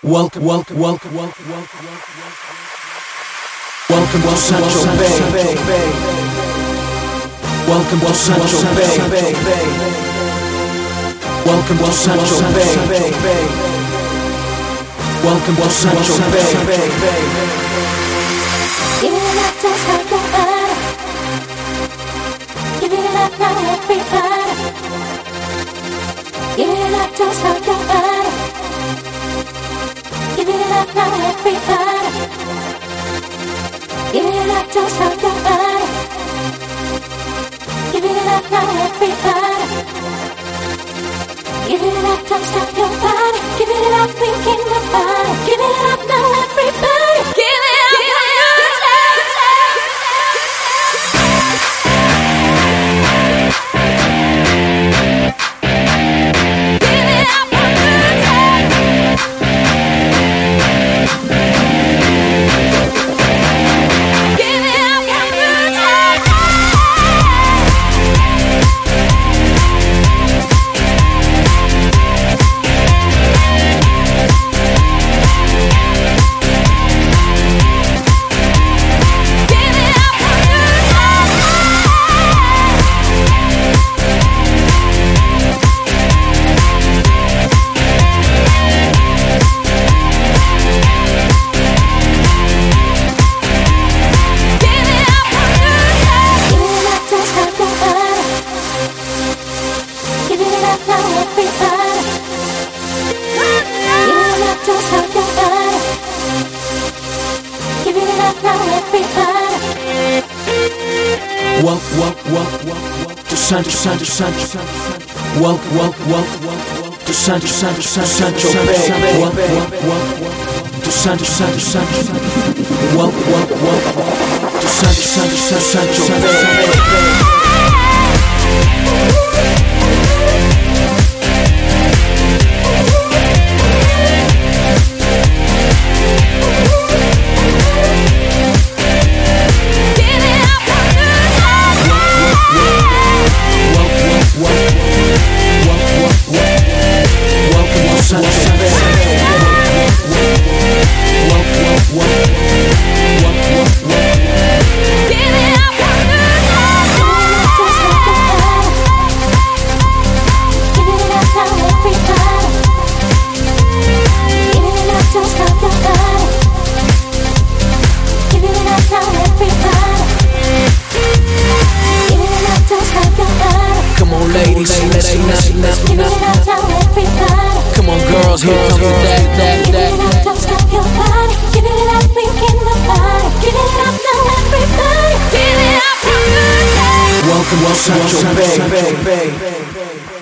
Welcome to Central Bay. Welcome to Central Bay. Welcome to Central Bay. Welcome to Central Bay. Give it up, just like your body. Give it up now, everybody. Give it up, just like your body. Give it up now, everybody. Give it up, just like your body. Give it up now, everybody. Give it up, don't stop your body. Give it up, thinking about it. Give it up now, everybody. Give it up. Welcome to Central to Central Bay. Welcome to Central Welcome to Central Bay. Come on, girls, here comes that. Give it up, don't stop your body. Give it up, thinking about it. Give it up now, everybody. Give it up, Welcome to Central Bay.